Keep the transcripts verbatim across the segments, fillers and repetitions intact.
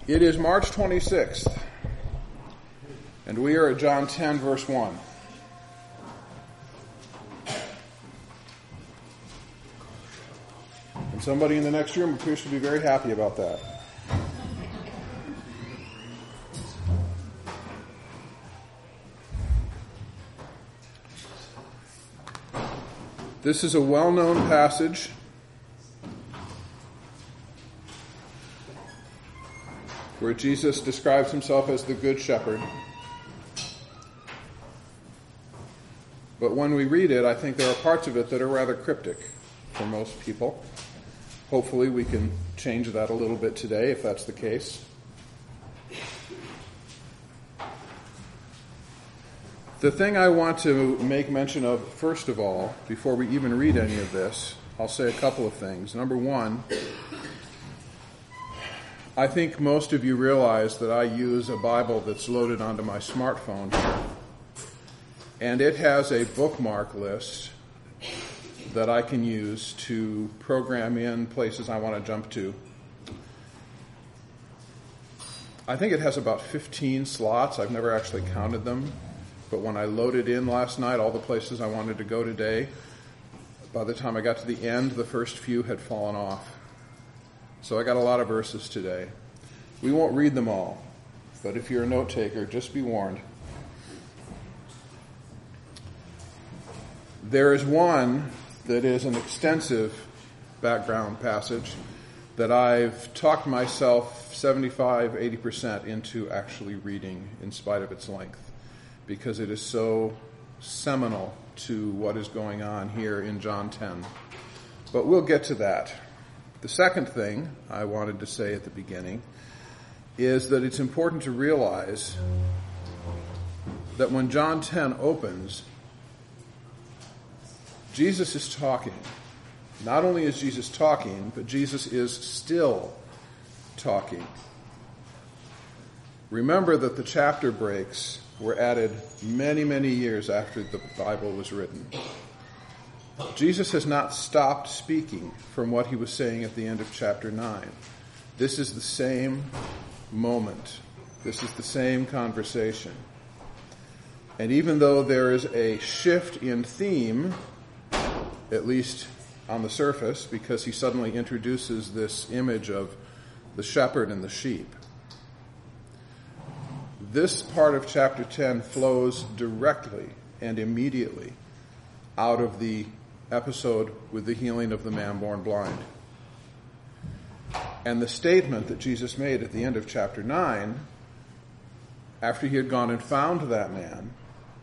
It is March twenty-sixth, and we are at John ten, verse one. And somebody in the next room appears to be very happy about that. This is a well-known passage where Jesus describes himself as the Good Shepherd. But when we read it, I think there are parts of it that are rather cryptic for most people. Hopefully we can change that a little bit today, if that's the case. The thing I want to make mention of, first of all, before we even read any of this, I'll say a couple of things. Number one, I think most of you realize that I use a Bible that's loaded onto my smartphone here. And it has a bookmark list that I can use to program in places I want to jump to. I think it has about fifteen slots. I've never actually counted them. But when I loaded in last night all the places I wanted to go today, by the time I got to the end, the first few had fallen off. So I got a lot of verses today. We won't read them all, but if you're a note taker, just be warned. There is one that is an extensive background passage that I've talked myself seventy-five, eighty percent into actually reading in spite of its length, because it is so seminal to what is going on here in John ten. But we'll get to that. The second thing I wanted to say at the beginning is that it's important to realize that when John ten opens, Jesus is talking. Not only is Jesus talking, but Jesus is still talking. Remember that the chapter breaks were added many, many years after the Bible was written. Jesus has not stopped speaking from what he was saying at the end of chapter nine. This is the same moment. This is the same conversation. And even though there is a shift in theme, at least on the surface, because he suddenly introduces this image of the shepherd and the sheep, this part of chapter ten flows directly and immediately out of the episode with the healing of the man born blind. And the statement that Jesus made at the end of chapter nine, after he had gone and found that man,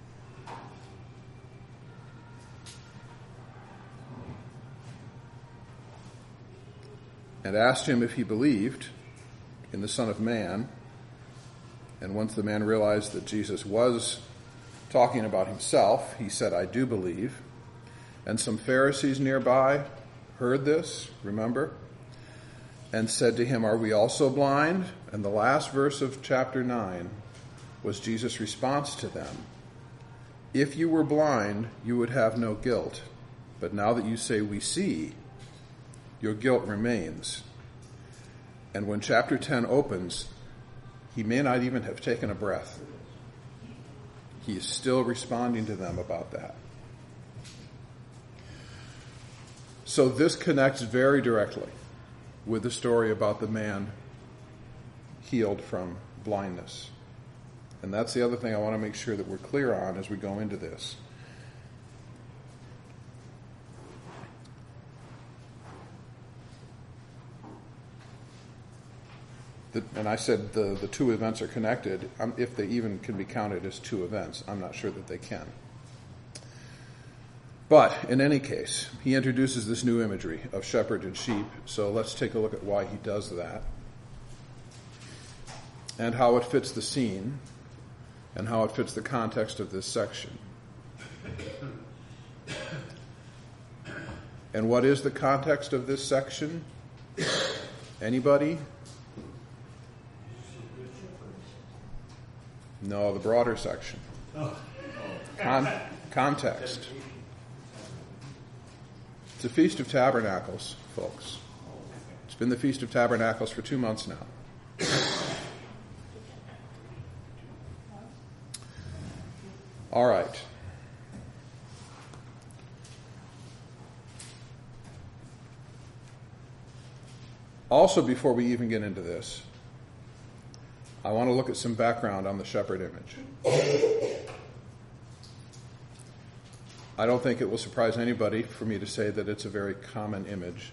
and asked him if he believed in the Son of Man, and once the man realized that Jesus was talking about himself, he said, "I do believe." And some Pharisees nearby heard this, remember, and said to him, "Are we also blind?" And the last verse of chapter nine was Jesus' response to them. "If you were blind, you would have no guilt. But now that you say we see, your guilt remains." And when chapter ten opens, he may not even have taken a breath. He is still responding to them about that. So this connects very directly with the story about the man healed from blindness. And that's the other thing I want to make sure that we're clear on as we go into this. The, and I said the, the two events are connected, um, if they even can be counted as two events. I'm not sure that they can. But in any case, he introduces this new imagery of shepherd and sheep. So let's take a look at why he does that, and how it fits the scene, and how it fits the context of this section. And what is the context of this section? Anybody? No, the broader section. Con- context. It's the Feast of Tabernacles, folks. It's been the Feast of Tabernacles for two months now. All right. Also, before we even get into this, I want to look at some background on the shepherd image. I don't think it will surprise anybody for me to say that it's a very common image.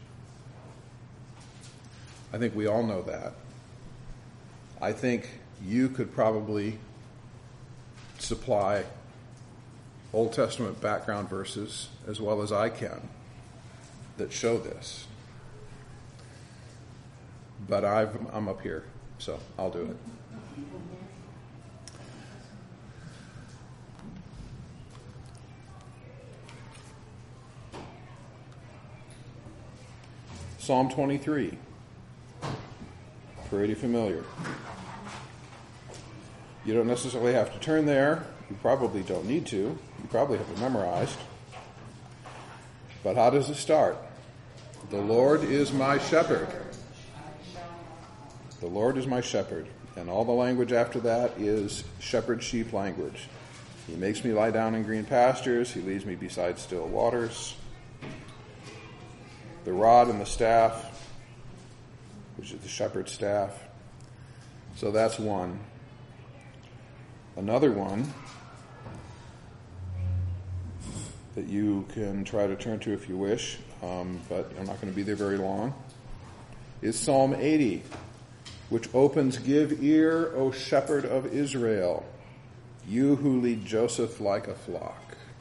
I think we all know that. I think you could probably supply Old Testament background verses as well as I can that show this. But I've, I'm up here, so I'll do it. Psalm twenty-three. Pretty familiar. You don't necessarily have to turn there. You probably don't need to. You probably have it memorized. But how does it start? The Lord is my shepherd. The Lord is my shepherd. And all the language after that is shepherd sheep language. He makes me lie down in green pastures. He leads me beside still waters. The rod and the staff, which is the shepherd's staff. So that's one. Another one that you can try to turn to if you wish, um, but I'm not going to be there very long, is Psalm eighty, which opens, "Give ear, O shepherd of Israel, you who lead Joseph like a flock."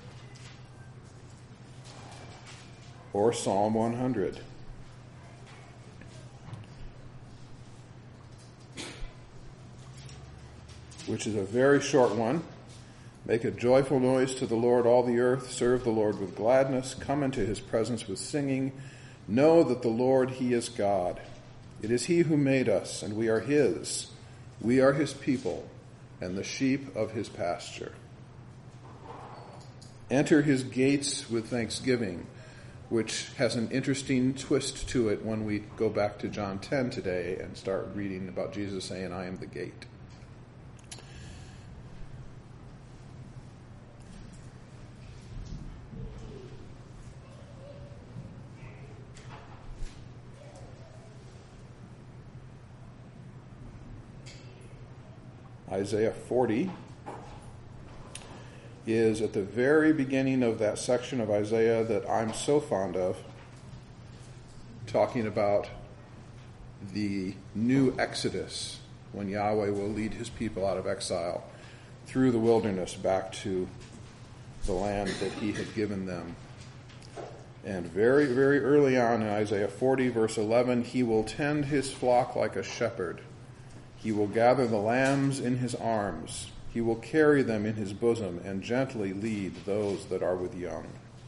Or Psalm one hundred. Which is a very short one. "Make a joyful noise to the Lord, all the earth. Serve the Lord with gladness. Come into his presence with singing. Know that the Lord, he is God. It is he who made us, and we are his. We are his people, and the sheep of his pasture. Enter his gates with thanksgiving," which has an interesting twist to it when we go back to John ten today and start reading about Jesus saying, "I am the gate." Isaiah forty is at the very beginning of that section of Isaiah that I'm so fond of, talking about the new Exodus, when Yahweh will lead his people out of exile through the wilderness back to the land that he had given them. And very, very early on in Isaiah forty, verse eleven, "He will tend his flock like a shepherd. He will gather the lambs in his arms. He will carry them in his bosom and gently lead those that are with young."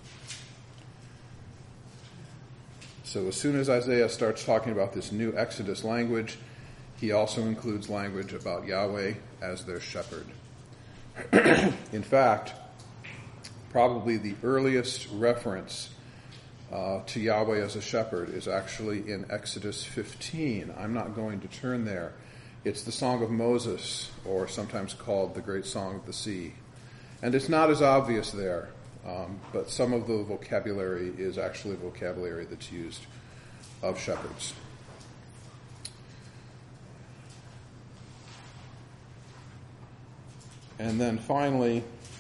So as soon as Isaiah starts talking about this new Exodus language, he also includes language about Yahweh as their shepherd. In fact, probably the earliest reference uh, to Yahweh as a shepherd is actually in Exodus fifteen. I'm not going to turn there. It's the Song of Moses, or sometimes called the Great Song of the Sea. And it's not as obvious there, um, but some of the vocabulary is actually vocabulary that's used of shepherds. And then finally,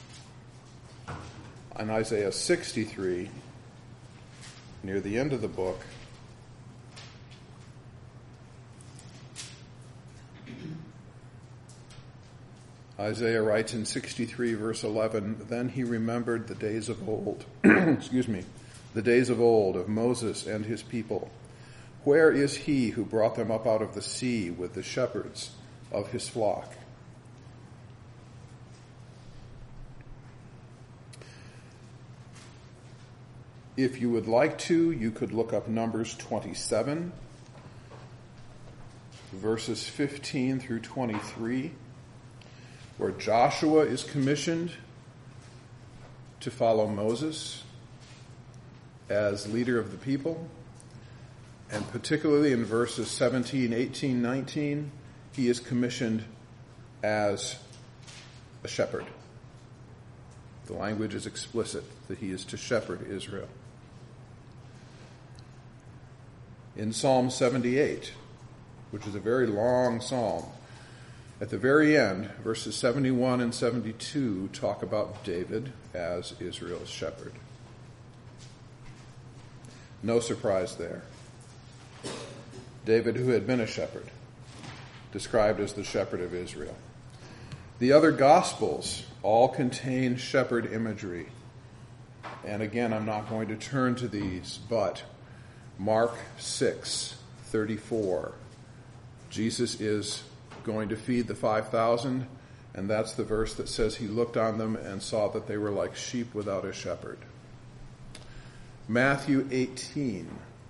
in Isaiah sixty-three, near the end of the book, Isaiah writes in sixty-three, verse eleven, "Then he remembered the days of old, excuse me, the days of old of Moses and his people. Where is he who brought them up out of the sea with the shepherds of his flock?" If you would like to, you could look up Numbers twenty-seven, verses fifteen through twenty-three. Where Joshua is commissioned to follow Moses as leader of the people, and particularly in verses seventeen, eighteen, nineteen, he is commissioned as a shepherd. The language is explicit that he is to shepherd Israel. In Psalm seventy-eight, which is a very long psalm, at the very end, verses seventy-one and seventy-two talk about David as Israel's shepherd. No surprise there. David, who had been a shepherd, described as the shepherd of Israel. The other Gospels all contain shepherd imagery. And again, I'm not going to turn to these, but Mark six thirty-four. Jesus is going to feed the five thousand, and that's the verse that says he looked on them and saw that they were like sheep without a shepherd. Matthew eighteen,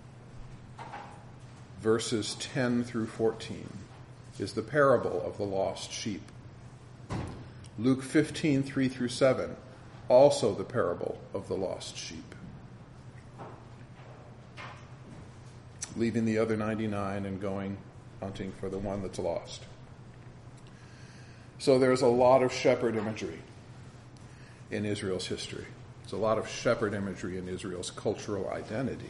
verses ten through fourteen, is the parable of the lost sheep. Luke fifteen, three through seven, also the parable of the lost sheep. Leaving the other ninety-nine and going hunting for the one that's lost. So there's a lot of shepherd imagery in Israel's history. There's a lot of shepherd imagery in Israel's cultural identity.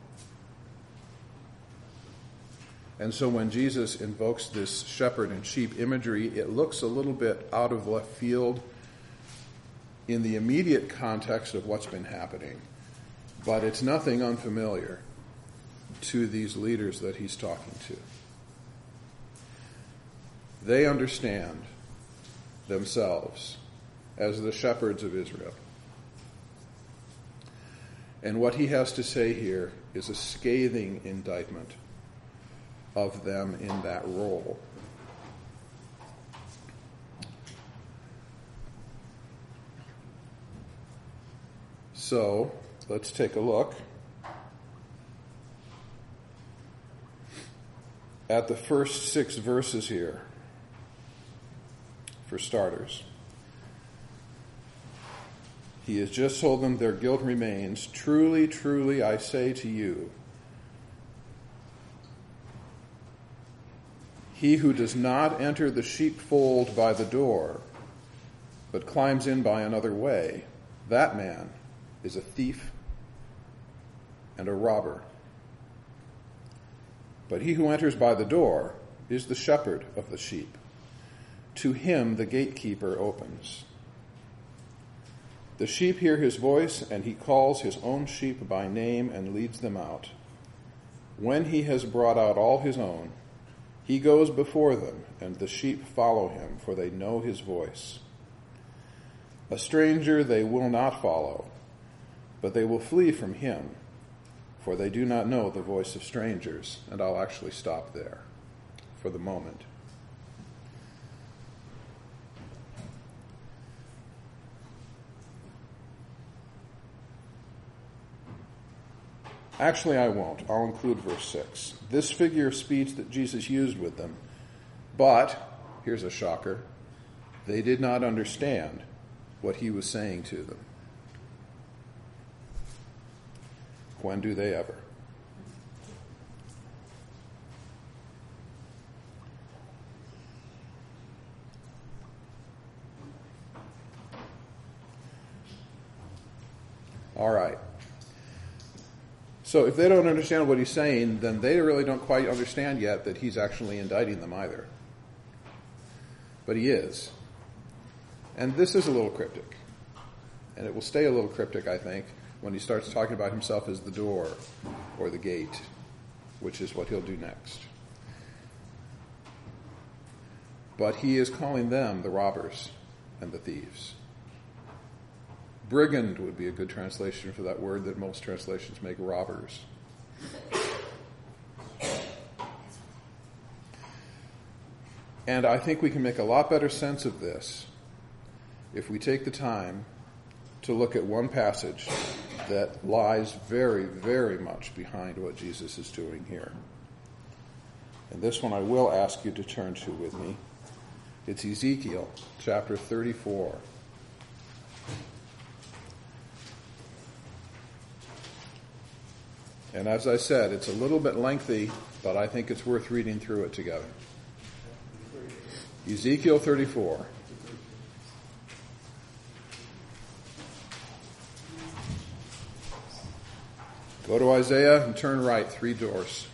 And so when Jesus invokes this shepherd and sheep imagery, it looks a little bit out of left field in the immediate context of what's been happening. But it's nothing unfamiliar to these leaders that he's talking to. They understand themselves as the shepherds of Israel. And what he has to say here is a scathing indictment of them in that role. So, let's take a look at the first six verses here, for starters. He has just told them their guilt remains. Truly, truly, I say to you, he who does not enter the sheepfold by the door, but climbs in by another way, that man is a thief and a robber. But he who enters by the door is the shepherd of the sheep. To him the gatekeeper opens. The sheep hear his voice, and he calls his own sheep by name and leads them out. When he has brought out all his own, he goes before them, and the sheep follow him, for they know his voice. A stranger they will not follow, but they will flee from him, for they do not know the voice of strangers. And I'll actually stop there for the moment. Actually, I won't. I'll include verse six. This figure of speech that Jesus used with them, but, here's a shocker, they did not understand what he was saying to them. When do they ever? All right. So if they don't understand what he's saying, then they really don't quite understand yet that he's actually indicting them either. But he is. And this is a little cryptic. And it will stay a little cryptic, I think, when he starts talking about himself as the door or the gate, which is what he'll do next. But he is calling them the robbers and the thieves. Brigand would be a good translation for that word that most translations make robbers. And I think we can make a lot better sense of this if we take the time to look at one passage that lies very, very much behind what Jesus is doing here. And this one I will ask you to turn to with me. It's Ezekiel chapter thirty-four. And as I said, it's a little bit lengthy, but I think it's worth reading through it together. Ezekiel thirty-four. Go to Isaiah and turn right, three doors.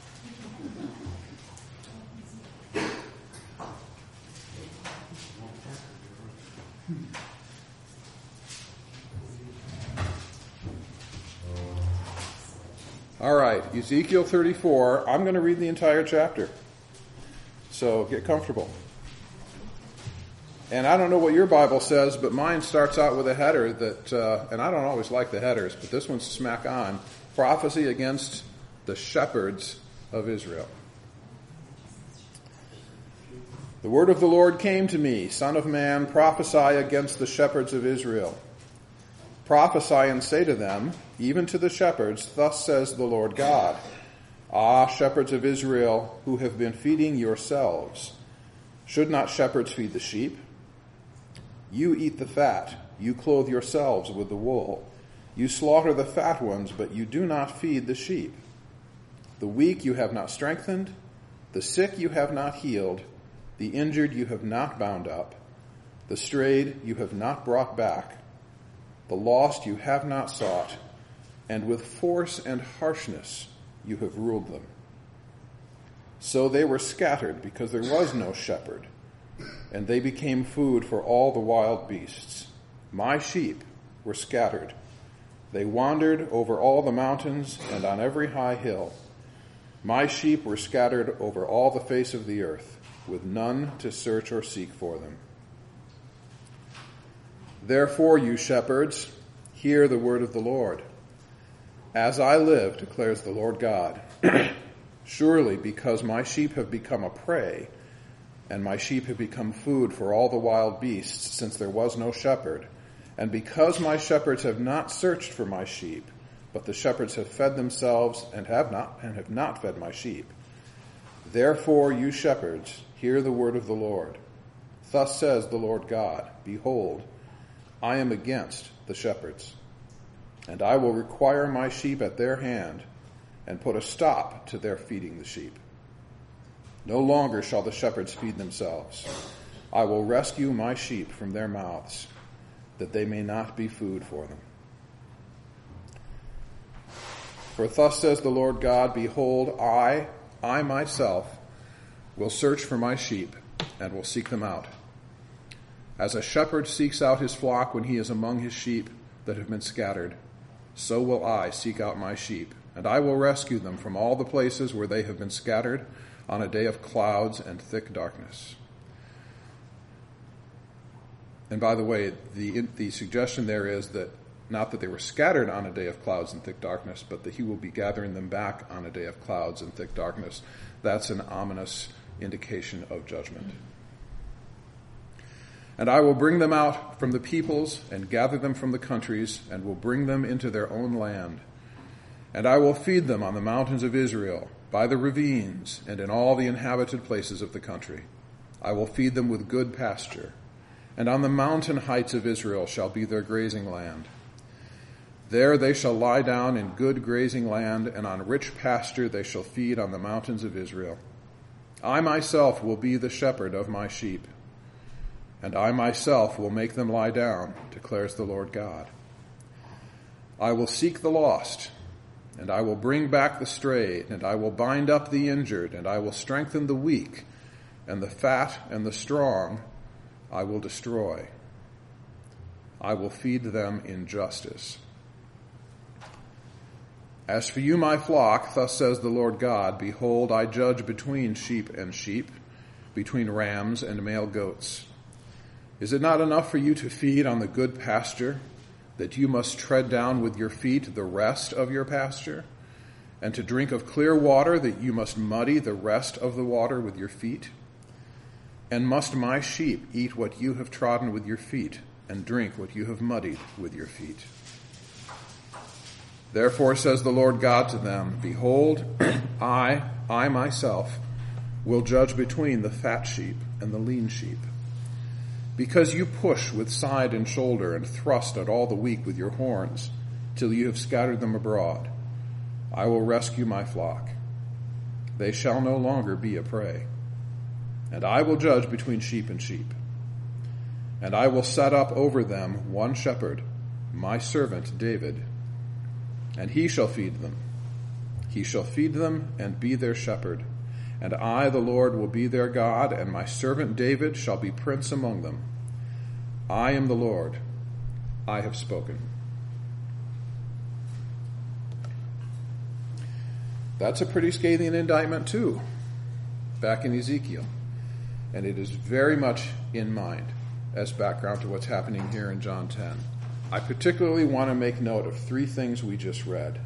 All right, Ezekiel thirty-four. I'm going to read the entire chapter. So get comfortable. And I don't know what your Bible says, but mine starts out with a header that, uh, and I don't always like the headers, but this one's smack on. Prophecy against the shepherds of Israel. The word of the Lord came to me, Son of man, prophesy against the shepherds of Israel. Prophesy and say to them, even to the shepherds, thus says the Lord God, Ah, shepherds of Israel, who have been feeding yourselves, should not shepherds feed the sheep? You eat the fat, you clothe yourselves with the wool. You slaughter the fat ones, but you do not feed the sheep. The weak you have not strengthened, the sick you have not healed, the injured you have not bound up, the strayed you have not brought back, the lost you have not sought, and with force and harshness you have ruled them. So they were scattered because there was no shepherd, and they became food for all the wild beasts. My sheep were scattered. They wandered over all the mountains and on every high hill. My sheep were scattered over all the face of the earth, with none to search or seek for them. Therefore, you shepherds, hear the word of the Lord. As I live, declares the Lord God, surely because my sheep have become a prey, and my sheep have become food for all the wild beasts, since there was no shepherd, and because my shepherds have not searched for my sheep, but the shepherds have fed themselves and have not and have not fed my sheep. Therefore, you shepherds, hear the word of the Lord. Thus says the Lord God, behold, I am against the shepherds, and I will require my sheep at their hand, and put a stop to their feeding the sheep. No longer shall the shepherds feed themselves. I will rescue my sheep from their mouths, that they may not be food for them. For thus says the Lord God, behold, I, I myself, will search for my sheep, and will seek them out. As a shepherd seeks out his flock when he is among his sheep that have been scattered, so will I seek out my sheep, and I will rescue them from all the places where they have been scattered on a day of clouds and thick darkness. And by the way, the the suggestion there is that not that they were scattered on a day of clouds and thick darkness, but that he will be gathering them back on a day of clouds and thick darkness. That's an ominous indication of judgment. And I will bring them out from the peoples and gather them from the countries and will bring them into their own land. And I will feed them on the mountains of Israel, by the ravines, and in all the inhabited places of the country. I will feed them with good pasture, and on the mountain heights of Israel shall be their grazing land. There they shall lie down in good grazing land, and on rich pasture they shall feed on the mountains of Israel. I myself will be the shepherd of my sheep, and I myself will make them lie down, declares the Lord God. I will seek the lost, and I will bring back the strayed, and I will bind up the injured, and I will strengthen the weak, and the fat and the strong I will destroy. I will feed them in justice. As for you, my flock, thus says the Lord God, behold, I judge between sheep and sheep, between rams and male goats. Is it not enough for you to feed on the good pasture, that you must tread down with your feet the rest of your pasture, and to drink of clear water, that you must muddy the rest of the water with your feet? And must my sheep eat what you have trodden with your feet, and drink what you have muddied with your feet? Therefore says the Lord God to them, behold, I, I myself, will judge between the fat sheep and the lean sheep. Because you push with side and shoulder and thrust at all the weak with your horns, till you have scattered them abroad, I will rescue my flock. They shall no longer be a prey. And I will judge between sheep and sheep. And I will set up over them one shepherd, my servant David, and he shall feed them, He shall feed them and be their shepherd. And I, the Lord, will be their God, and my servant David shall be prince among them. I am the Lord. I have spoken. That's a pretty scathing indictment, too, back in Ezekiel. And it is very much in mind as background to what's happening here in John ten. I particularly want to make note of three things we just read.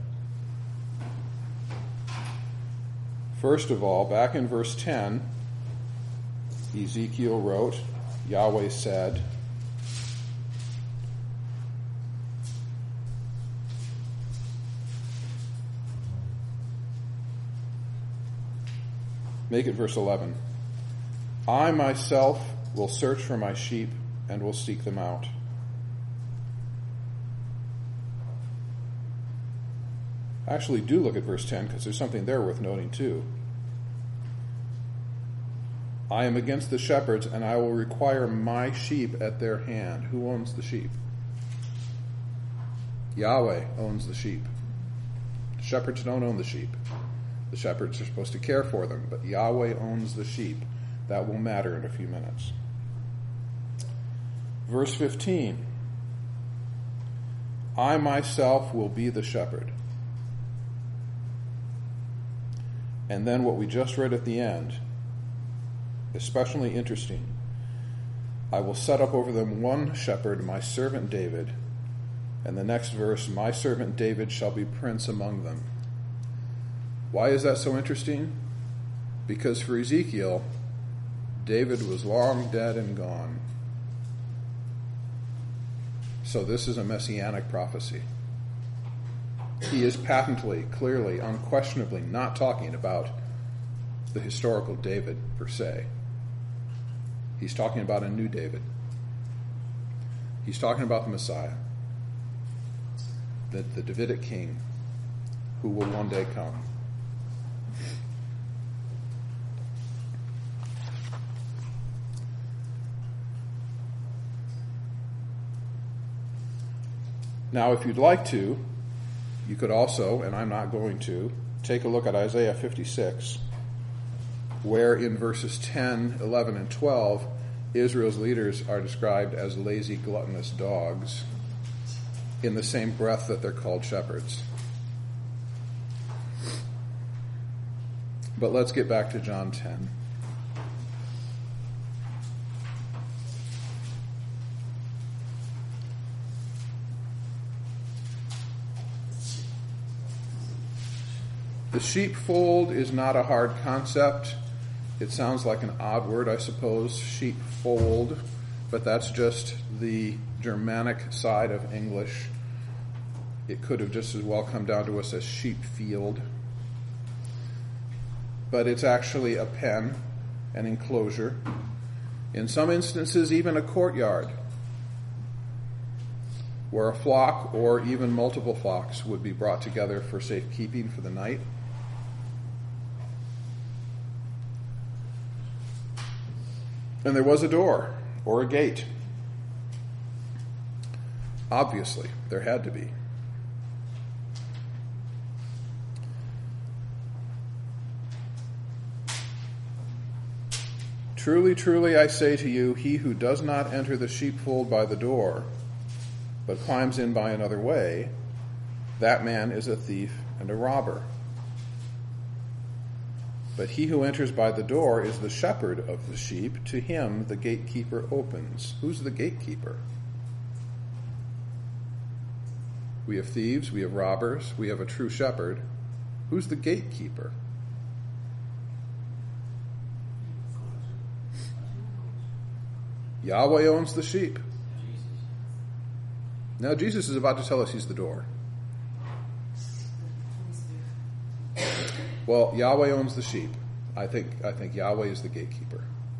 First of all, back in verse ten, Ezekiel wrote, Yahweh said, make it verse eleven. I myself will search for my sheep and will seek them out. Actually, do look at verse ten, because there's something there worth noting too. I am against the shepherds, and I will require my sheep at their hand. Who owns the sheep? Yahweh owns the sheep. The shepherds don't own the sheep. The shepherds are supposed to care for them, but Yahweh owns the sheep. That will matter in a few minutes. Verse fifteen. I myself will be the shepherd. And then what we just read at the end, especially interesting. I will set up over them one shepherd, my servant David. And the next verse, my servant David shall be prince among them. Why is that so interesting? Because for Ezekiel, David was long dead and gone. So this is a messianic prophecy. He is patently, clearly, unquestionably not talking about the historical David per se. He's talking about a new David. He's talking about the Messiah, the, the Davidic king who will one day come. Now, if you'd like to, you could also, and I'm not going to, take a look at Isaiah fifty-six, where in verses ten, eleven, and twelve, Israel's leaders are described as lazy, gluttonous dogs in the same breath that they're called shepherds. But let's get back to John ten. The sheepfold is not a hard concept. It sounds like an odd word, I suppose, sheepfold, but that's just the Germanic side of English. It could have just as well come down to us as sheep field. But it's actually a pen, an enclosure, in some instances even a courtyard, where a flock or even multiple flocks would be brought together for safekeeping for the night. And there was a door or a gate. Obviously, there had to be. Truly, truly, I say to you, he who does not enter the sheepfold by the door, but climbs in by another way, that man is a thief and a robber. But he who enters by the door is the shepherd of the sheep. To him the gatekeeper opens. Who's the gatekeeper? We have thieves, we have robbers, we have a true shepherd. Who's the gatekeeper? Yahweh owns the sheep. Now Jesus is about to tell us he's the door. Well, Yahweh owns the sheep. I think I think Yahweh is the gatekeeper.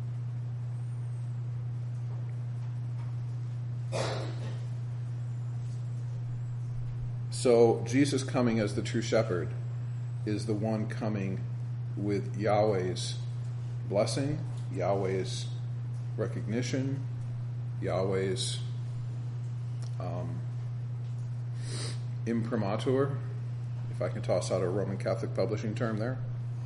So Jesus coming as the true shepherd is the one coming with Yahweh's blessing, Yahweh's recognition, Yahweh's um, imprimatur, if I can toss out a Roman Catholic publishing term there.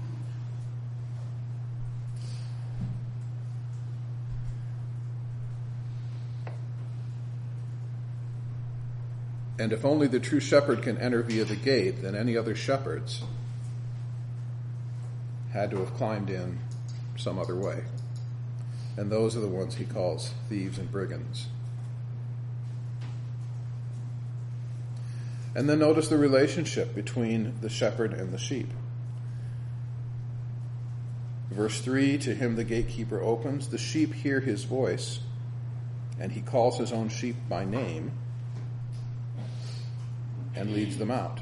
And if only the true shepherd can enter via the gate, then any other shepherds had to have climbed in some other way. And those are the ones he calls thieves and brigands. And then notice the relationship between the shepherd and the sheep. Verse three, to him the gatekeeper opens, the sheep hear his voice, and he calls his own sheep by name and leads them out.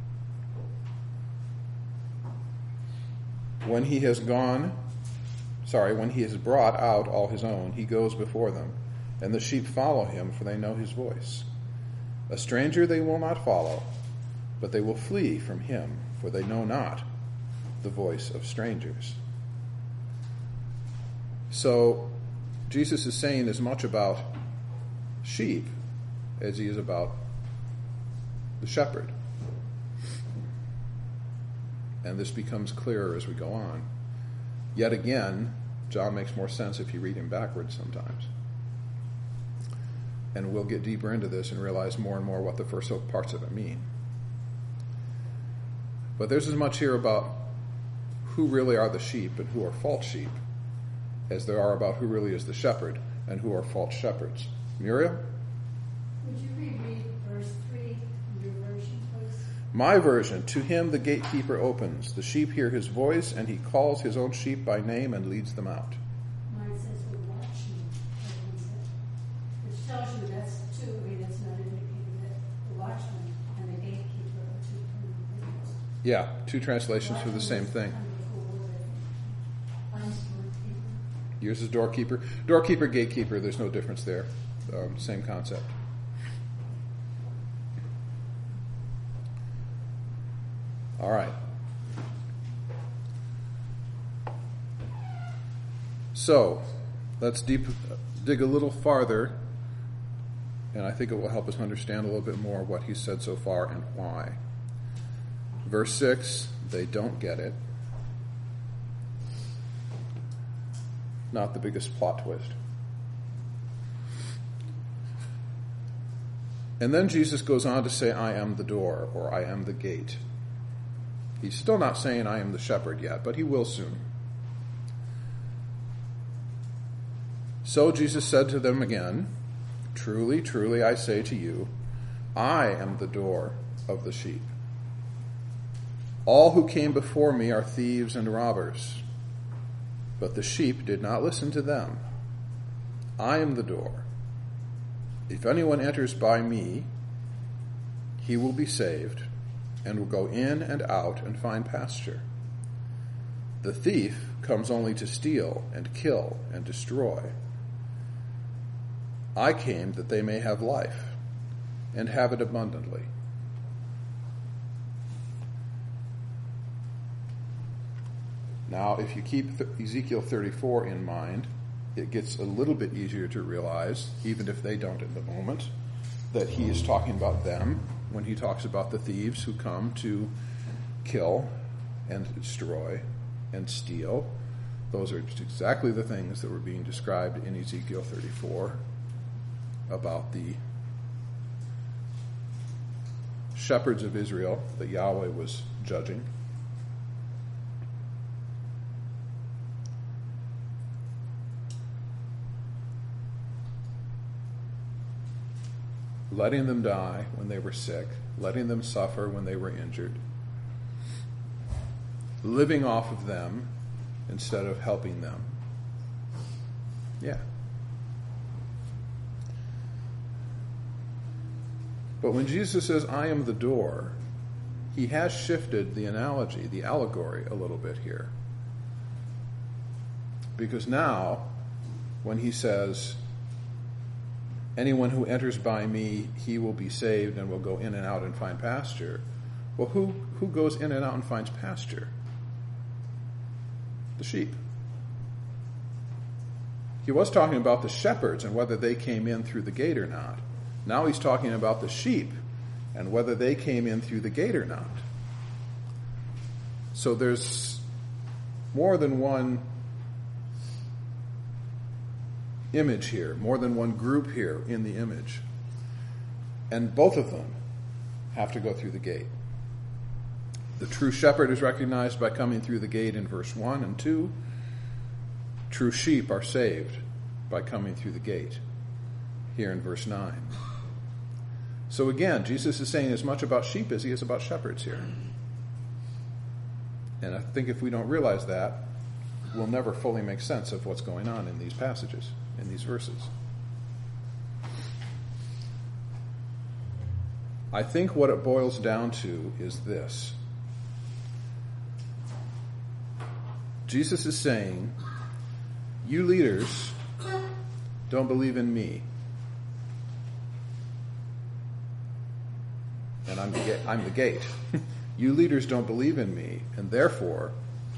When he has gone, sorry, when he has brought out all his own, he goes before them, and the sheep follow him, for they know his voice. A stranger they will not follow, but they will flee from him, for they know not the voice of strangers. So, Jesus is saying as much about sheep as he is about the shepherd. And this becomes clearer as we go on. Yet again, John makes more sense if you read him backwards sometimes. And we'll get deeper into this and realize more and more what the first parts of it mean. But there's as much here about who really are the sheep and who are false sheep as there are about who really is the shepherd and who are false shepherds. Muriel? Would you reread verse three in your version, please? My version, to him the gatekeeper opens. The sheep hear his voice, and he calls his own sheep by name and leads them out. Mine says the watchman, which tells you that's two. I mean, that's not indicating that the watchman and the gatekeeper are two different things. Yeah, two translations for the same thing. Yours is doorkeeper. Doorkeeper, gatekeeper, there's no difference there. Um, same concept. All right. So, let's deep, dig a little farther, and I think it will help us understand a little bit more what he said so far and why. Verse six, they don't get it. Not the biggest plot twist. And then Jesus goes on to say, I am the door, or I am the gate. He's still not saying I am the shepherd yet, but he will soon. So Jesus said to them again, truly, truly, I say to you, I am the door of the sheep. All who came before me are thieves and robbers, but the sheep did not listen to them. I am the door. If anyone enters by me, he will be saved, and will go in and out and find pasture. The thief comes only to steal and kill and destroy. I came that they may have life, and have it abundantly. Now, if you keep Ezekiel thirty-four in mind, it gets a little bit easier to realize, even if they don't at the moment, that he is talking about them when he talks about the thieves who come to kill and destroy and steal. Those are exactly the things that were being described in Ezekiel thirty-four about the shepherds of Israel that Yahweh was judging. Letting them die when they were sick, letting them suffer when they were injured, living off of them instead of helping them. Yeah. But when Jesus says, I am the door, he has shifted the analogy, the allegory a little bit here. Because now, when he says, anyone who enters by me, he will be saved and will go in and out and find pasture. Well, who, who goes in and out and finds pasture? The sheep. He was talking about the shepherds and whether they came in through the gate or not. Now he's talking about the sheep and whether they came in through the gate or not. So there's more than one image here, more than one group here in the image. And both of them have to go through the gate. The true shepherd is recognized by coming through the gate in verse one and two. True sheep are saved by coming through the gate here in verse nine. So again, Jesus is saying as much about sheep as he is about shepherds here. And I think if we don't realize that, we'll never fully make sense of what's going on in these passages, in these verses. I think what it boils down to is this. Jesus is saying, you leaders don't believe in me. And I'm the, ga- I'm the gate. You leaders don't believe in me, and therefore,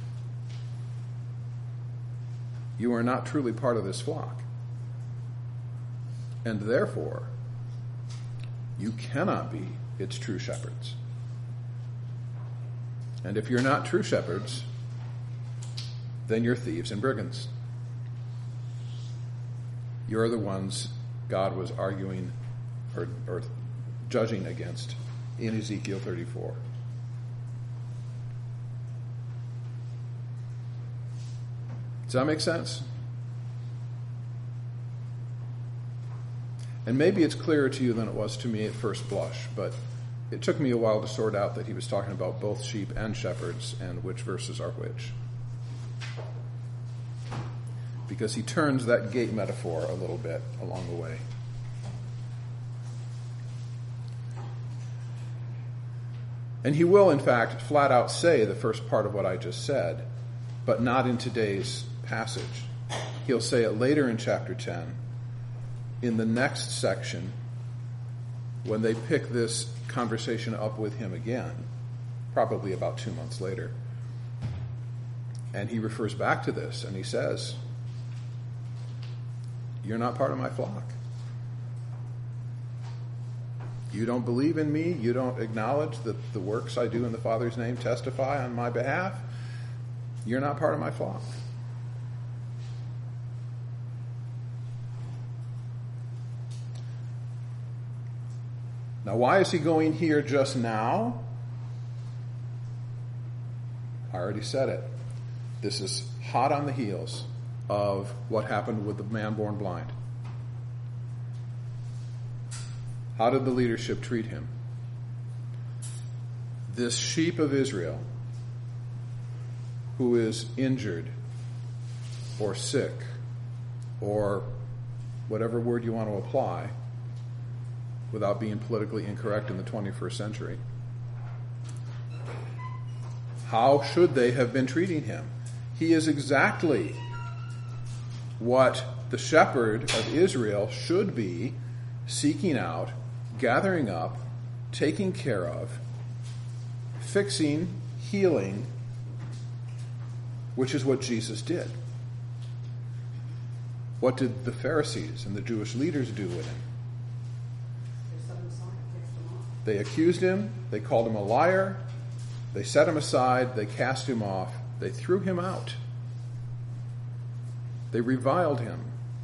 you are not truly part of this flock. And therefore, you cannot be its true shepherds. And if you're not true shepherds, then you're thieves and brigands. You're the ones God was arguing or, or judging against in Ezekiel thirty-four. Does that make sense? And maybe it's clearer to you than it was to me at first blush, but it took me a while to sort out that he was talking about both sheep and shepherds and which verses are which. Because he turns that gate metaphor a little bit along the way. And he will, in fact, flat out say the first part of what I just said, but not in today's passage. He'll say it later in chapter ten, in the next section, when they pick this conversation up with him again, probably about two months later. And he refers back to this, and he says, you're not part of my flock. You don't believe in me. You don't acknowledge that the works I do in the Father's name testify on my behalf. You're not part of my flock. Now, why is he going here just now? I already said it. This is hot on the heels of what happened with the man born blind. How did the leadership treat him? This sheep of Israel who is injured or sick or whatever word you want to apply without being politically incorrect in the twenty-first century. How should they have been treating him? He is exactly what the shepherd of Israel should be seeking out, gathering up, taking care of, fixing, healing, which is what Jesus did. What did the Pharisees and the Jewish leaders do with him? They accused him, they called him a liar, they set him aside, they cast him off, they threw him out. They reviled him.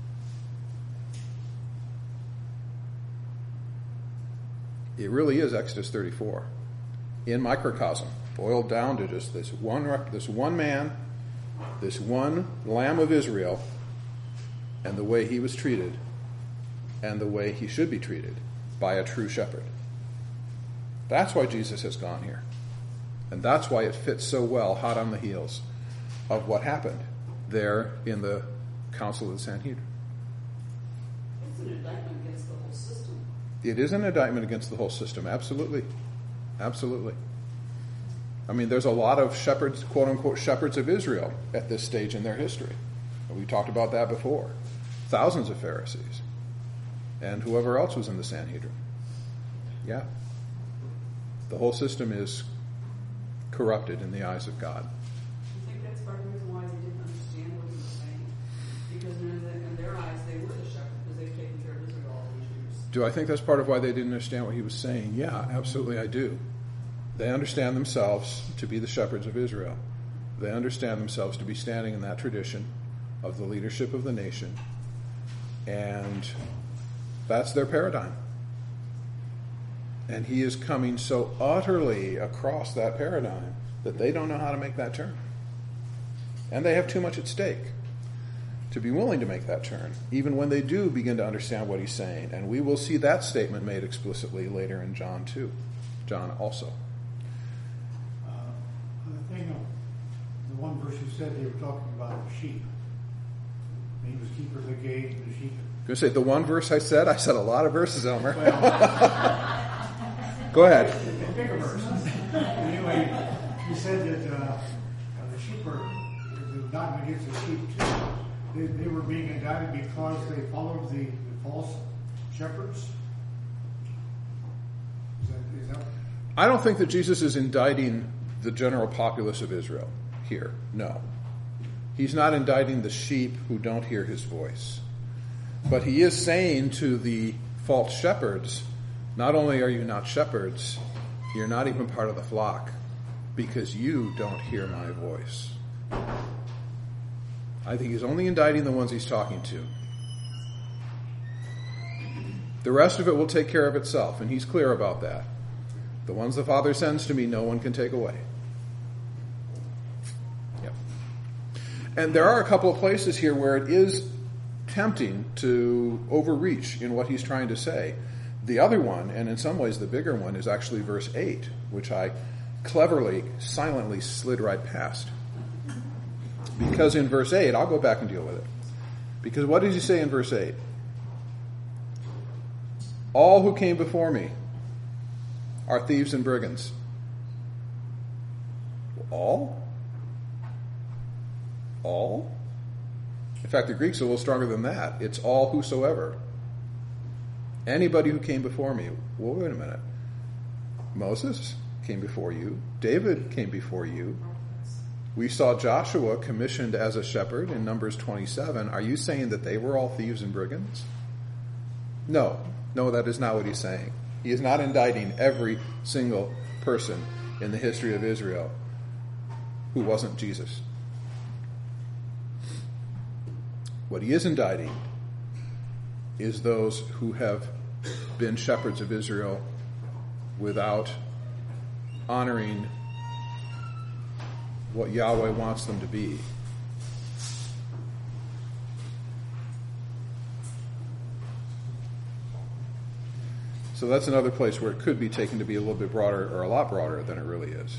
It really is Exodus thirty-four in microcosm, boiled down to just this one, this one man, this one Lamb of Israel, and the way he was treated, and the way he should be treated by a true shepherd. That's why Jesus has gone here. And that's why it fits so well, hot on the heels of what happened there in the Council of the Sanhedrin. It's an indictment against the whole system. It is an indictment against the whole system, absolutely. Absolutely. I mean, there's a lot of shepherds, quote-unquote, shepherds of Israel at this stage in their history. We talked about that before. Thousands of Pharisees. And whoever else was in the Sanhedrin. Yeah. The whole system is corrupted in the eyes of God. I think that's part of the reason why they didn't understand what he was saying. Because in, the, in their eyes, they were the shepherd because they've taken care of Israel all these years. Do I think that's part of why they didn't understand what he was saying? Yeah, absolutely I do. They understand themselves to be the shepherds of Israel. They understand themselves to be standing in that tradition of the leadership of the nation. And that's their paradigm. And he is coming so utterly across that paradigm that they don't know how to make that turn. And they have too much at stake to be willing to make that turn, even when they do begin to understand what he's saying. And we will see that statement made explicitly later in John two. John also. Uh, the thing of the one verse you said, they were talking about the sheep. He was keeper of the gate and the sheep. I'm going to say the one verse I said? I said a lot of verses, Elmer. Well, go ahead. A bigger verse. Anyway, he said that uh, the sheep were not against the sheep too. They, they were being indicted because they followed the, the false shepherds. Is that, is that? I don't think that Jesus is indicting the general populace of Israel here. No. He's not indicting the sheep who don't hear his voice. But he is saying to the false shepherds, not only are you not shepherds, you're not even part of the flock because you don't hear my voice. I think he's only indicting the ones he's talking to. The rest of it will take care of itself, and he's clear about that. The ones the Father sends to me, no one can take away. Yep. And there are a couple of places here where it is tempting to overreach in what he's trying to say. The other one, and in some ways the bigger one, is actually verse eight, which I cleverly, silently slid right past. Because in verse eight, I'll go back and deal with it. Because what does he say in verse eight? All who came before me are thieves and brigands. All? All? In fact, the Greek's a little stronger than that. It's all whosoever. Anybody who came before me. Well, wait a minute. Moses came before you. David came before you. We saw Joshua commissioned as a shepherd in Numbers twenty-seven. Are you saying that they were all thieves and brigands? No. No, that is not what he's saying. He is not indicting every single person in the history of Israel who wasn't Jesus. What he is indicting is those who have been shepherds of Israel without honoring what Yahweh wants them to be. So that's another place where it could be taken to be a little bit broader, or a lot broader than it really is.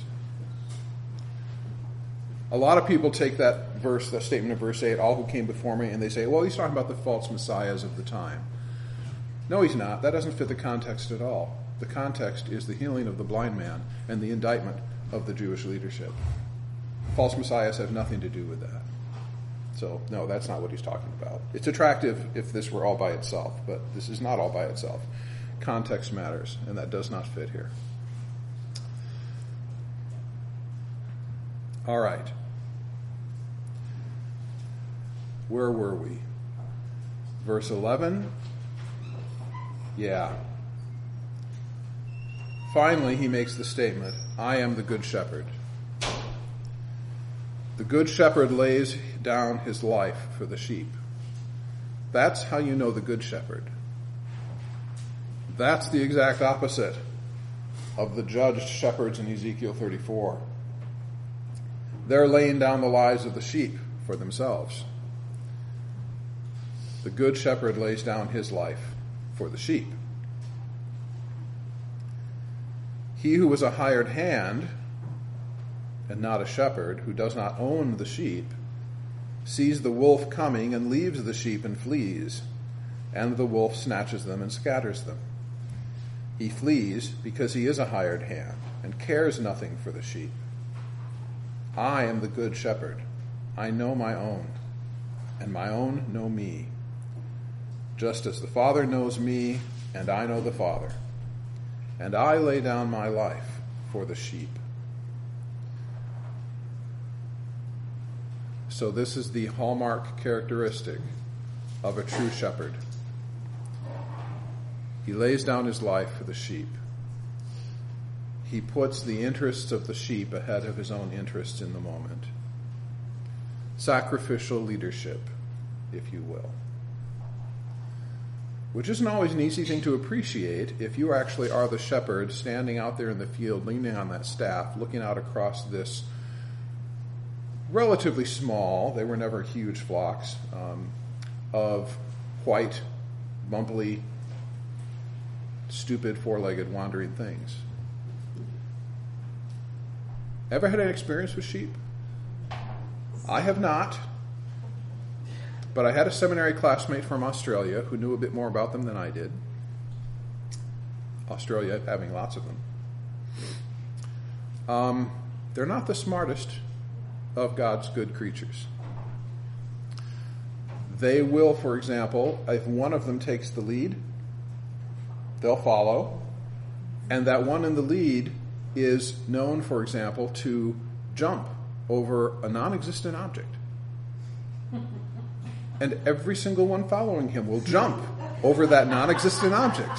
A lot of people take that verse, that statement of verse eight, all who came before me, and they say, well, he's talking about the false messiahs of the time. No, he's not. That doesn't fit the context at all. The context is the healing of the blind man and the indictment of the Jewish leadership. False messiahs have nothing to do with that. So, no, that's not what he's talking about. It's attractive if this were all by itself, but this is not all by itself. Context matters, and that does not fit here. All right. Where were we? Verse eleven? Yeah. Finally, he makes the statement, I am the good shepherd. The good shepherd lays down his life for the sheep. That's how you know the good shepherd. That's the exact opposite of the judged shepherds in Ezekiel thirty-four. They're laying down the lives of the sheep for themselves. The good shepherd lays down his life for the sheep. He who is a hired hand and not a shepherd, who does not own the sheep, sees the wolf coming and leaves the sheep and flees, and the wolf snatches them and scatters them. He flees because he is a hired hand and cares nothing for the sheep. I am the good shepherd. I know my own, and my own know me, just as the Father knows me, and I know the Father. And I lay down my life for the sheep. So this is the hallmark characteristic of a true shepherd. He lays down his life for the sheep. He puts the interests of the sheep ahead of his own interests in the moment. Sacrificial leadership, if you will. Which isn't always an easy thing to appreciate if you actually are the shepherd standing out there in the field, leaning on that staff, looking out across this relatively small, they were never huge flocks, um, of white, bumpily, stupid, four-legged, wandering things. Ever had an experience with sheep? I have not. But I had a seminary classmate from Australia who knew a bit more about them than I did. Australia having lots of them. Um, they're not the smartest of God's good creatures. They will, for example, if one of them takes the lead, they'll follow. And that one in the lead is known, for example, to jump over a non-existent object. And every single one following him will jump over that non-existent object.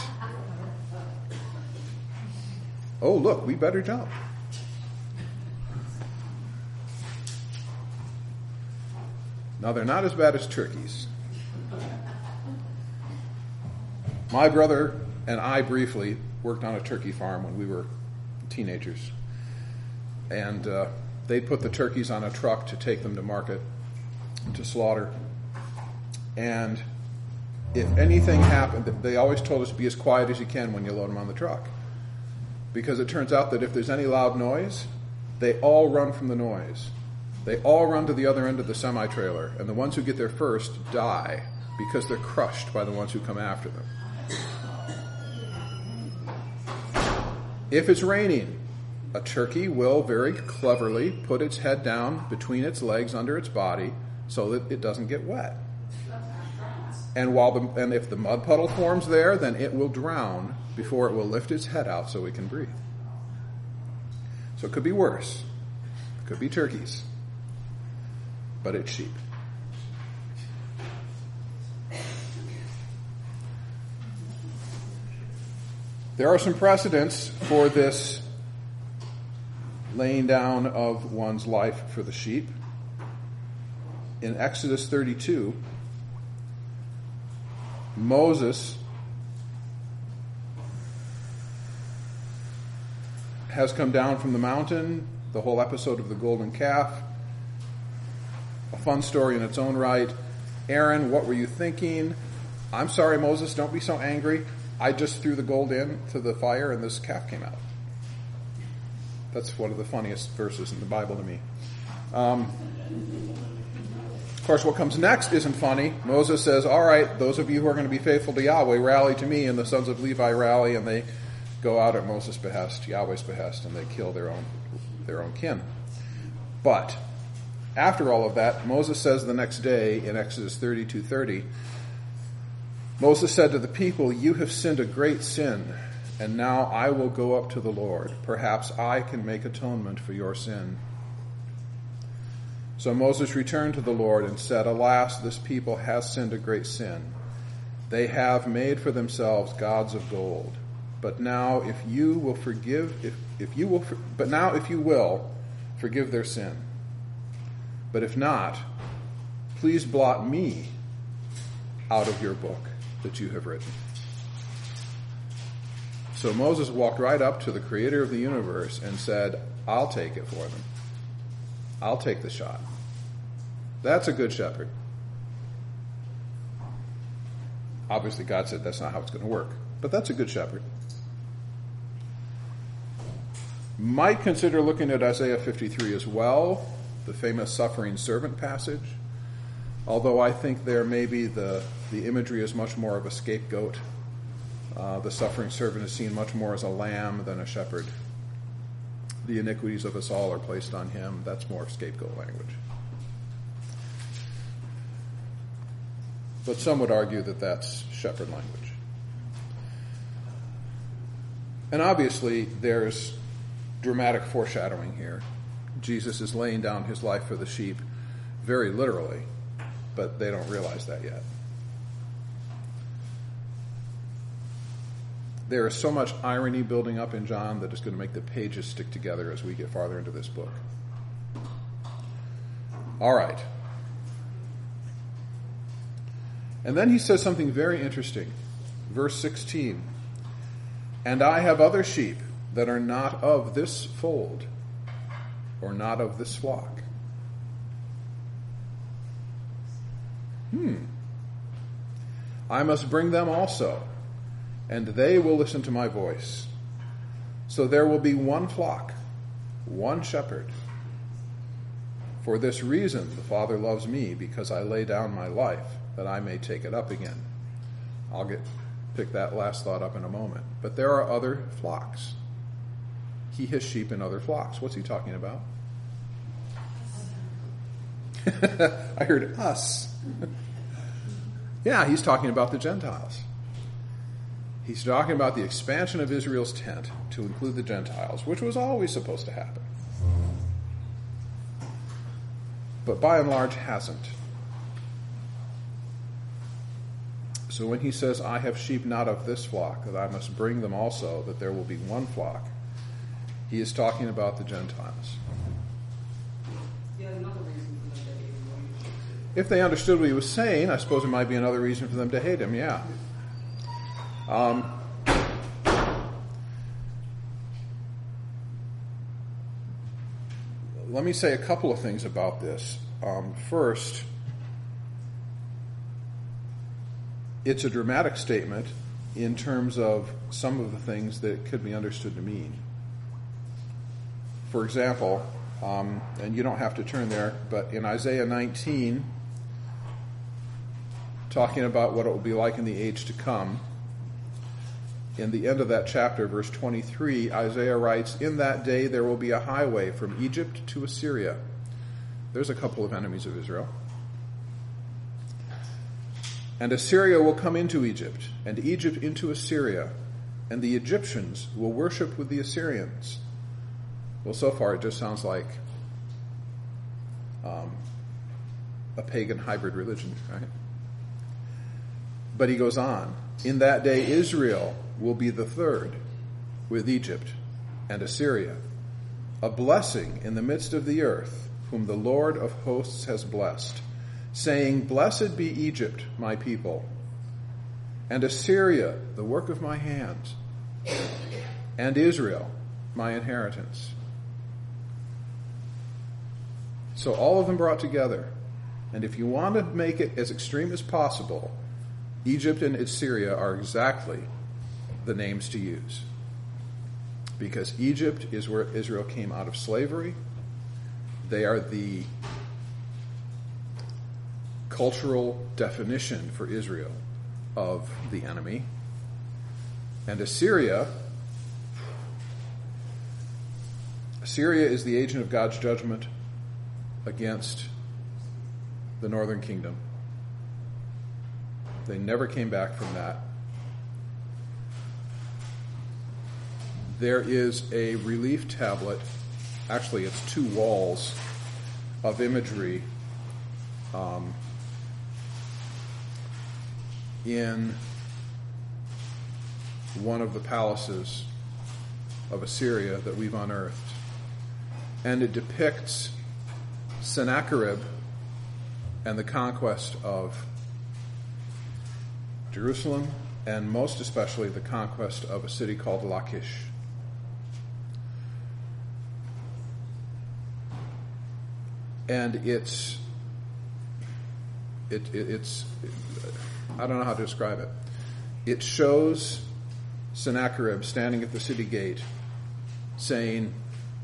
Oh, look, we better jump. Now, they're not as bad as turkeys. My brother and I briefly worked on a turkey farm when we were teenagers. And uh, they put the turkeys on a truck to take them to market, to slaughter. And if anything happened, they always told us to be as quiet as you can when you load them on the truck. Because it turns out that if there's any loud noise, they all run from the noise. They all run to the other end of the semi-trailer. And the ones who get there first die because they're crushed by the ones who come after them. If it's raining, a turkey will very cleverly put its head down between its legs under its body so that it doesn't get wet. And while the, and if the mud puddle forms there, then it will drown before it will lift its head out so it can breathe. So it could be worse. It could be turkeys. But it's sheep. There are some precedents for this laying down of one's life for the sheep. In Exodus thirty-two, Moses has come down from the mountain, the whole episode of the golden calf, a fun story in its own right. Aaron, what were you thinking? I'm sorry, Moses, don't be so angry. I just threw the gold in to the fire and this calf came out. That's one of the funniest verses in the Bible to me. Um, of course, what comes next isn't funny. Moses says, all right, those of you who are going to be faithful to Yahweh, rally to me. And the sons of Levi rally, and they go out at Moses' behest, Yahweh's behest, and they kill their own their own kin. But after all of that, Moses says the next day in Exodus thirty-two thirty, Moses said to the people, you have sinned a great sin, and now I will go up to the Lord. Perhaps I can make atonement for your sin. So Moses returned to the Lord and said, alas, this people has sinned a great sin. They have made for themselves gods of gold. But now if you will forgive, if, if you will, but now if you will, forgive their sin. But if not, please blot me out of your book that you have written. So Moses walked right up to the creator of the universe and said, I'll take it for them. I'll take the shot. That's a good shepherd. Obviously, God said that's not how it's going to work, but that's a good shepherd. Might consider looking at Isaiah fifty-three as well, the famous suffering servant passage, although I think there maybe the, the imagery is much more of a scapegoat. Uh, the suffering servant is seen much more as a lamb than a shepherd. The iniquities of us all are placed on him. That's more scapegoat language. But some would argue that that's shepherd language. And obviously there's dramatic foreshadowing here. Jesus is laying down his life for the sheep very literally, but they don't realize that yet. there is so much irony building up in John that it's going to make the pages stick together as we get farther into this book. All right. And then he says something very interesting. Verse sixteen. And I have other sheep that are not of this fold, or not of this flock. Hmm. I must bring them also, and they will listen to my voice. So there will be one flock, one shepherd. For this reason the Father loves me, because I lay down my life, that I may take it up again. I'll get pick that last thought up in a moment. But there are other flocks. He has sheep in other flocks. What's he talking about? I heard us. Yeah, he's talking about the Gentiles. He's talking about the expansion of Israel's tent to include the Gentiles, which was always supposed to happen. But by and large hasn't. So when he says, I have sheep not of this flock, that I must bring them also, that there will be one flock, he is talking about the Gentiles. Yeah, another reason for them to hate him. If they understood what he was saying, I suppose it might be another reason for them to hate him, yeah. Um, let me say a couple of things about this. Um, first, it's a dramatic statement in terms of some of the things that it could be understood to mean. For example, um, and you don't have to turn there, but in Isaiah nineteen, talking about what it will be like in the age to come, in the end of that chapter, verse twenty-three, Isaiah writes, in that day there will be a highway from Egypt to Assyria. There's a couple of enemies of Israel. And Assyria will come into Egypt, and Egypt into Assyria, and the Egyptians will worship with the Assyrians. Well, so far it just sounds like um, a pagan hybrid religion, right? But he goes on, in that day Israel will be the third with Egypt and Assyria, a blessing in the midst of the earth, whom the Lord of hosts has blessed, saying, blessed be Egypt, my people, and Assyria, the work of my hands, and Israel, my inheritance. So all of them brought together. And if you want to make it as extreme as possible, Egypt and Assyria are exactly the names to use. Because Egypt is where Israel came out of slavery. They are the cultural definition for Israel of the enemy. And Assyria, Assyria is the agent of God's judgment against the northern kingdom. They never came back from that. There is a relief tablet, actually it's two walls of imagery um, in one of the palaces of Assyria that we've unearthed. And it depicts Sennacherib and the conquest of Jerusalem, and most especially the conquest of a city called Lachish. And it's, it, it, it's, I don't know how to describe it. It shows Sennacherib standing at the city gate saying,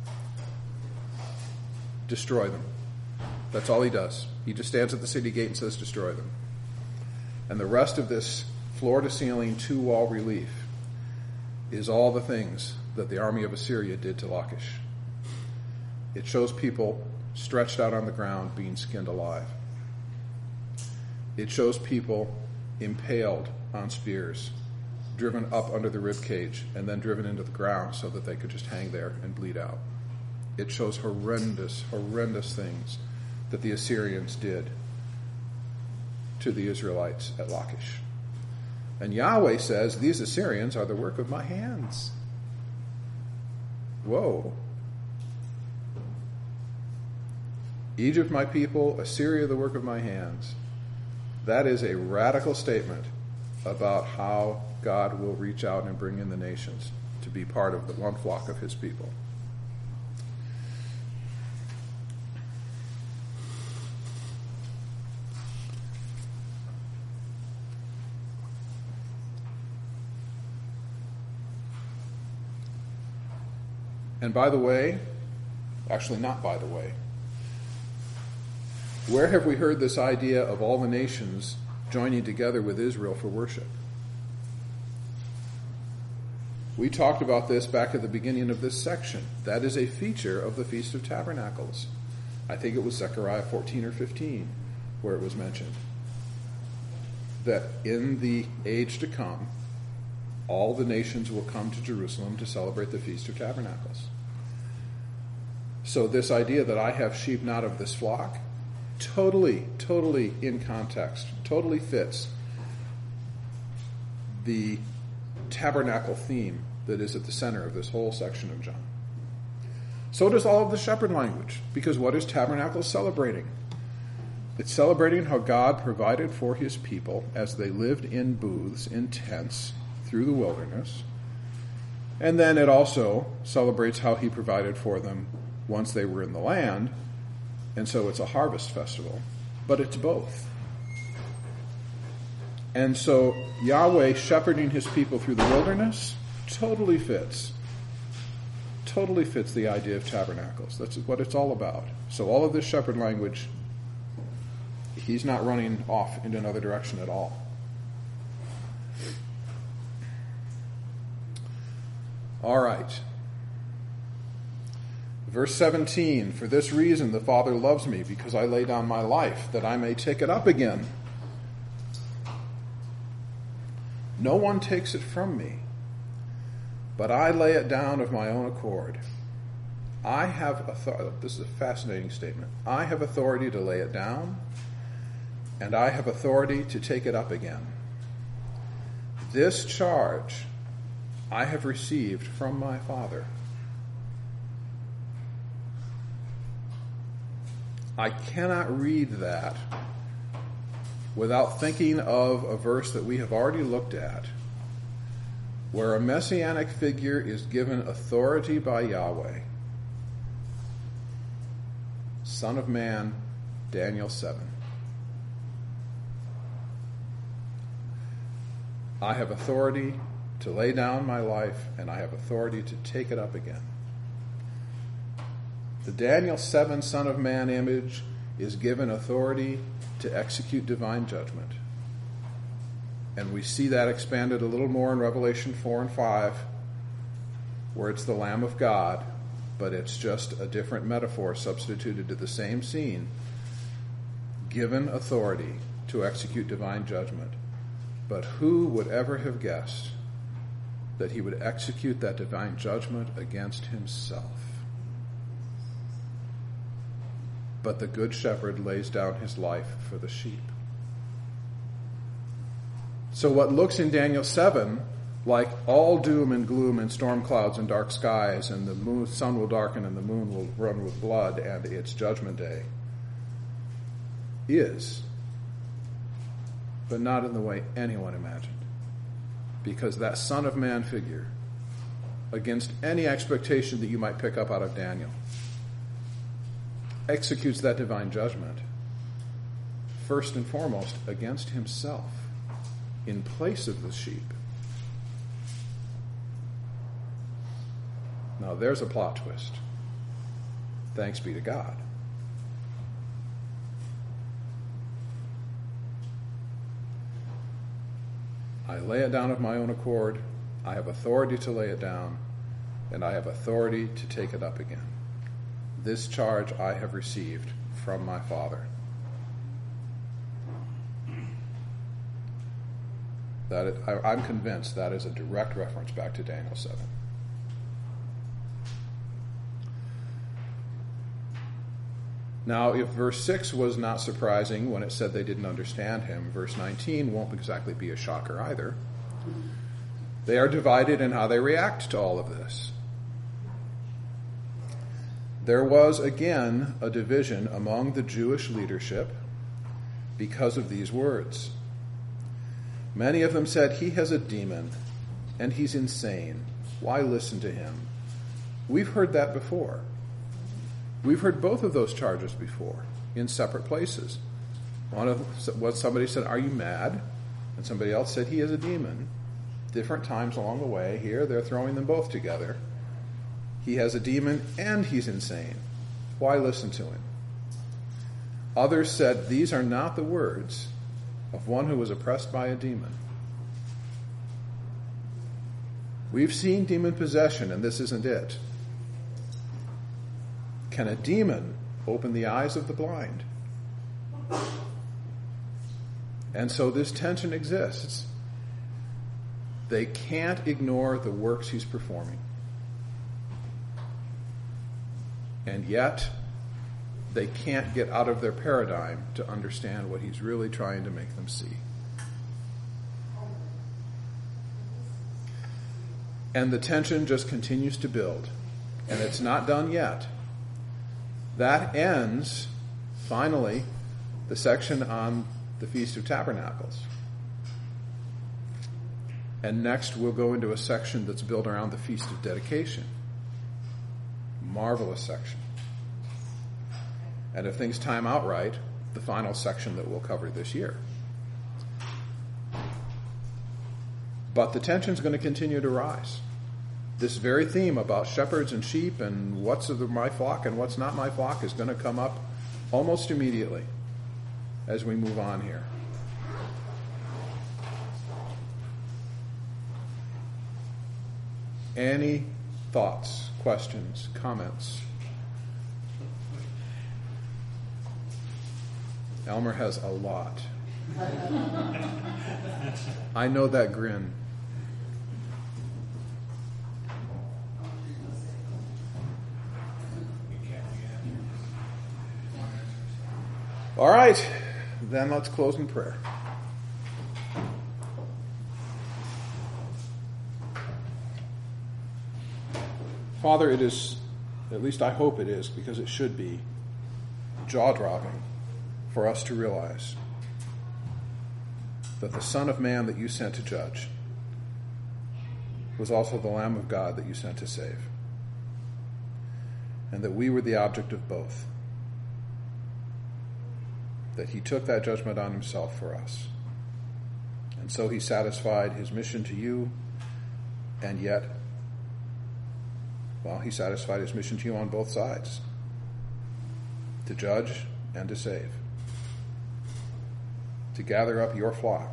destroy them. That's all he does. He just stands at the city gate and says, destroy them. And the rest of this floor-to-ceiling two-wall relief is all the things that the army of Assyria did to Lachish. It shows people stretched out on the ground being skinned alive. It shows people impaled on spears, driven up under the rib cage, and then driven into the ground so that they could just hang there and bleed out. It shows horrendous, horrendous things that the Assyrians did to the Israelites at Lachish. And Yahweh says, these Assyrians are the work of my hands. Whoa. Egypt, my people, Assyria, the work of my hands. That is a radical statement about how God will reach out and bring in the nations to be part of the one flock of his people. And by the way, actually not by the way, where have we heard this idea of all the nations joining together with Israel for worship? We talked about this back at the beginning of this section. That is a feature of the Feast of Tabernacles. I think it was Zechariah fourteen or fifteen where it was mentioned. That in the age to come, all the nations will come to Jerusalem to celebrate the Feast of Tabernacles. So this idea that I have sheep not of this flock, totally, totally in context, totally fits the tabernacle theme that is at the center of this whole section of John. So does all of the shepherd language, because what is tabernacle celebrating? It's celebrating how God provided for his people as they lived in booths, in tents, through the wilderness. And then it also celebrates how he provided for them once they were in the land. And so it's a harvest festival. But it's both. And so Yahweh shepherding his people through the wilderness totally fits. Totally fits the idea of tabernacles. That's what it's all about. So all of this shepherd language, he's not running off in another direction at all. All right. Verse seventeen, for this reason the Father loves me, because I lay down my life, that I may take it up again. No one takes it from me, but I lay it down of my own accord. I have authority. This is a fascinating statement. I have authority to lay it down, and I have authority to take it up again. This charge I have received from my Father. I cannot read that without thinking of a verse that we have already looked at, where a messianic figure is given authority by Yahweh. Son of Man, Daniel seven. I have authority to lay down my life, and I have authority to take it up again. The Daniel seven Son of Man image is given authority to execute divine judgment. And we see that expanded a little more in Revelation four and five, where it's the Lamb of God, but it's just a different metaphor substituted to the same scene, given authority to execute divine judgment. But who would ever have guessed that he would execute that divine judgment against himself? But the good shepherd lays down his life for the sheep. So what looks in Daniel seven like all doom and gloom and storm clouds and dark skies, and the moon, sun will darken and the moon will run with blood, and it's judgment day, is, but not in the way anyone imagined. Because that Son of Man figure, against any expectation that you might pick up out of Daniel, executes that divine judgment, first and foremost, against himself, in place of the sheep. Now there's a plot twist. Thanks be to God. I lay it down of my own accord. I have authority to lay it down, and I have authority to take it up again. This charge I have received from my Father. That is, I, I'm convinced that is a direct reference back to Daniel seven. Now, if verse six was not surprising when it said they didn't understand him, verse nineteen won't exactly be a shocker either. They are divided in how they react to all of this. There was, again, a division among the Jewish leadership because of these words. Many of them said, "He has a demon, and he's insane. Why listen to him?" We've heard that before. We've heard both of those charges before in separate places. One of what somebody said, "Are you mad?" And somebody else said, "He is a demon." Different times along the way. Here, they're throwing them both together. He has a demon and he's insane. Why listen to him? Others said, "These are not the words of one who was oppressed by a demon." We've seen demon possession, and this isn't it. Can a demon open the eyes of the blind? And so this tension exists. They can't ignore the works he's performing. And yet, they can't get out of their paradigm to understand what he's really trying to make them see. And the tension just continues to build. And it's not done yet. That ends, finally, the section on the Feast of Tabernacles. And next we'll go into a section that's built around the Feast of Dedication. Marvelous section. And if things time out right, the final section that we'll cover this year. But the tension's going to continue to rise. This very theme about shepherds and sheep and what's of my flock and what's not my flock is going to come up almost immediately as we move on here. Any thoughts, questions, comments? Elmer has a lot. I know that grin. All right, then let's close in prayer. Father, it is, at least I hope it is, because it should be, jaw-dropping for us to realize that the Son of Man that you sent to judge was also the Lamb of God that you sent to save, and that we were the object of both. That he took that judgment on himself for us. And so he satisfied his mission to you, and yet, well, he satisfied his mission to you on both sides. To judge and to save. To gather up your flock.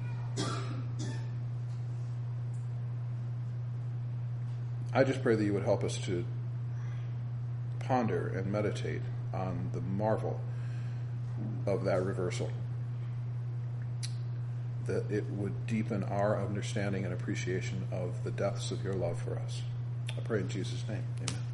I just pray that you would help us to ponder and meditate on the marvel of that reversal, that it would deepen our understanding and appreciation of the depths of your love for us. I pray in Jesus' name. Amen.